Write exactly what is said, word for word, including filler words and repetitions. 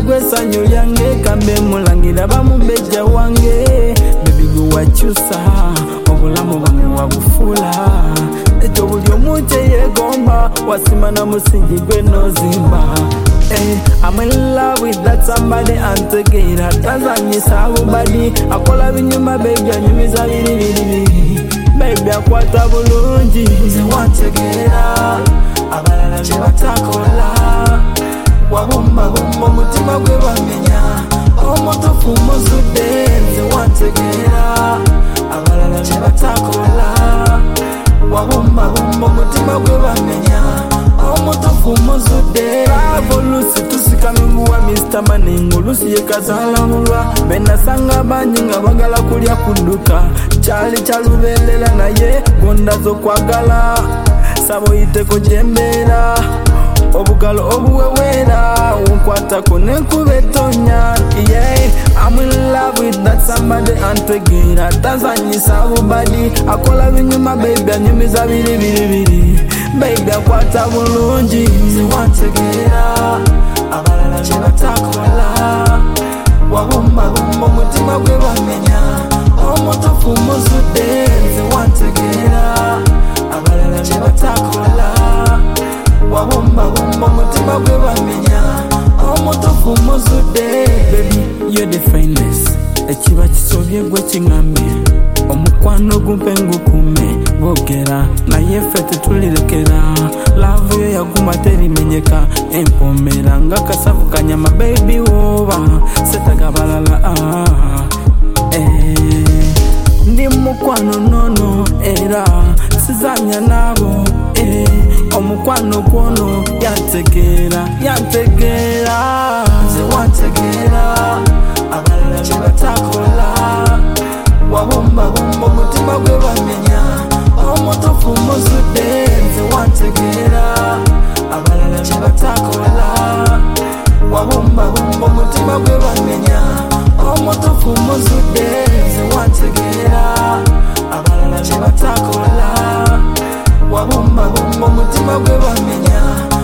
gwe sanyu lyange kambe mulangira bamumbeja wange baby gwe wakyusa obulamu bwange wabufula ekyo buli omu kye yeegomba wasima na musingi gwe nozimba. Hey, I'm in love with that somebody and together tazanyisa bubadi akola binyuma baby anyumiza biri biri biri baby akwata bulungi nze wantegera abalala bye batakola wabumba bumba omutima gwe bamenya omutufu muzudde nze wantegera abalala bye batakola wabumba bumba omutima gwe bamenya omutufu muzudde volusi tusikamimuwa mister Maningo lusi yekazala mulwa benasanga banyi nga bagala kulya kudduka kyali kyalubeerera naye gonda zokwagala sabo yiteko gyembeera obugalo obuweweera unkwatako nenkuba etonya. Yeah, I'm in love with that somebody antegera tazanyisa bubadi akola binyuma baby anyumiza biri biri biri baby akwata bulungi nze wantegera abalala bye batakola wabumba bumba omutima gwe bamenya omutufu muzudde nze wantegera abalala bye batakola wabumba bumba omutima gwe bamenya omutufu muzudde. Baby you're the finest ekiba kisobye gwe kiŋŋamye omukwano gumpe ngukume bogera naye ffe tetulirekera laavu yo yaguma terimenyeka empomera nga kasavu kanyama baby woba setaga balala ah, eh. Ndi mukwano nono era sizanya nabo eh. Omukwano gwono yantegera yantegera nze wantegera abalala bye batakola wabumba bumba omutima gwe bamenya omutufu muzudde nze wantegera abalala bye batakola wabumba bumba omutima gwe bamenya omutufu muzudde nze wantegera abalala bye batakola wabumba bumba omutima gwe bamenya